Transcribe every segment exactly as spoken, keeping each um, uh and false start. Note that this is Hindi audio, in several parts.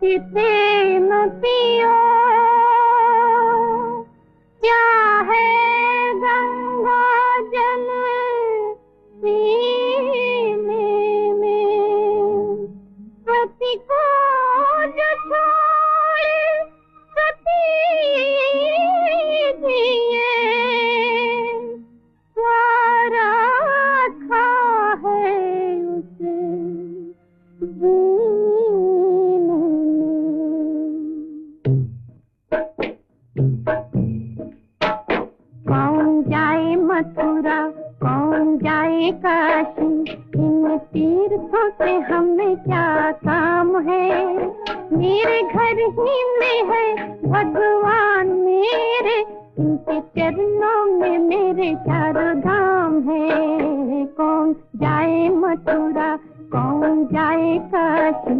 से न पियो, क्या है गंगा जल पीने में। सती को जो छोड़ सती जिए, क्या रखा है उसे कौन जाए मथुरा, कौन जाए काशी, इन तीर्थों से हमें क्या काम है। मेरे घर ही में है भगवान मेरे, इनके चरणों में मेरे चारों धाम है। कौन जाए मथुरा, कौन जाए काशी।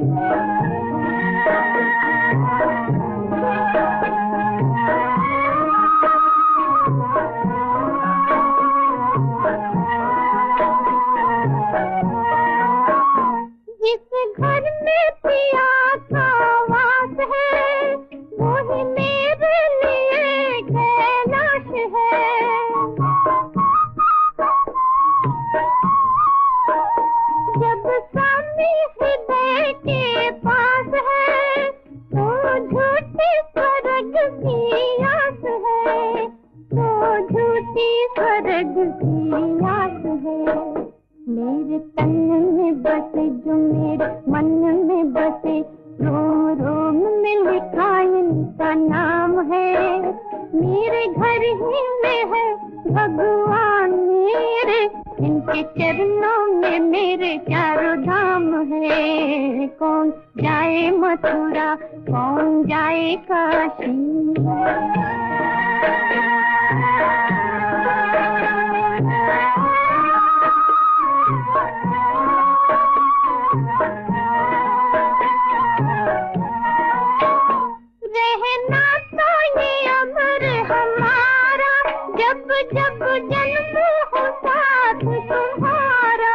जिस घर में पिया का वास है, वही मेरे लिए कैलाश है। जब स्वामी हृदय के पास है, तो झूठी स्वर्ग की आस है, तो झूठी स्वर्ग की आस है। मेरे तन में बसे जो मेरे मन में बसे, रोम रोम में लिखा इनका नाम है। मेरे घर ही में है भगवान मेरे, इनके चरणों में मेरे चारों धाम है। कौन जाए मथुरा, कौन जाए काशी। रहना तो ये अमर हमारा, जब जब जन्म हो साथ तुम्हारा।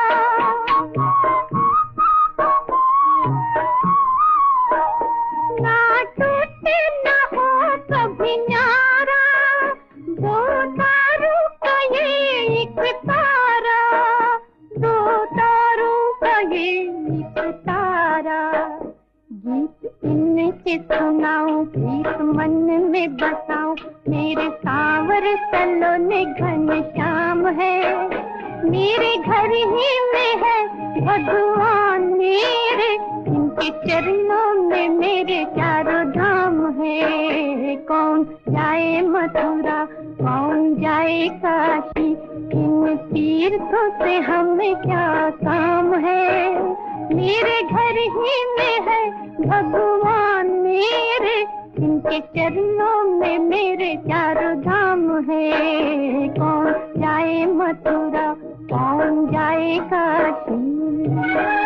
ना टूटे ना हो कभी न्यारा, दो तारों का ये एक तारा, दो तारों का ये एक तारा। गीत इनके सुनाऊं, गीत मन में बसाऊं, मेरे सांवर सलोने घन श्याम है। मेरे घर ही में है भगवान मेरे, इनके चरणों में मेरे चारों धाम है। कौन जाए मथुरा, कौन जाए काशी, इन तीर्थों से हमें क्या काम है। मेरे घर ही में है भगवान मेरे, इनके चरणों में मेरे चारों धाम है। कौन जाए मथुरा, कौन जाए काशी।